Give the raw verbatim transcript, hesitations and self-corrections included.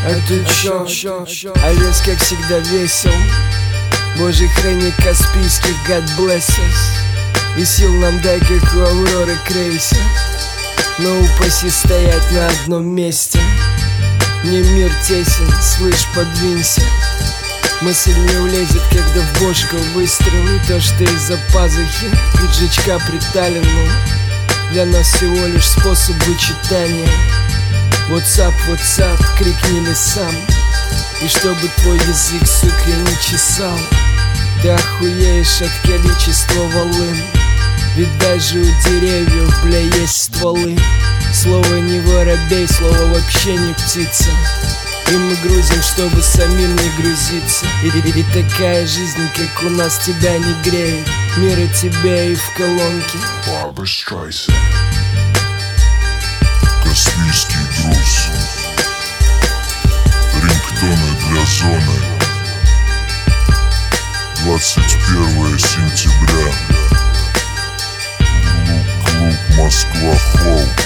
А тут чё? А лес как всегда весел. Божий храни Каспийских, God bless us. И сил нам дай, как у Авроры крейсер. Но упаси стоять на одном месте. Мне мир тесен, слышь, подвинься. Мысль не улезет, когда в бошку выстрел. И то, что из-за пазухи пиджачка приталенного для нас всего лишь способ вычитания. What's up, what's up, крикни лесам. И чтобы твой язык, сука, не чесал. Ты охуеешь от количества волын. Ведь даже у деревьев, бля, есть стволы. Слово не воробей, слово вообще не птица. И мы грузим, чтобы самим не грузиться. И, и, и такая жизнь, как у нас, тебя не греет. Мира тебе и в колонке. Барбара Стрейзенд. Каспийский груз. Рингтоны для зоны. двадцать первое сентября. Клуб, клуб Москва Холл.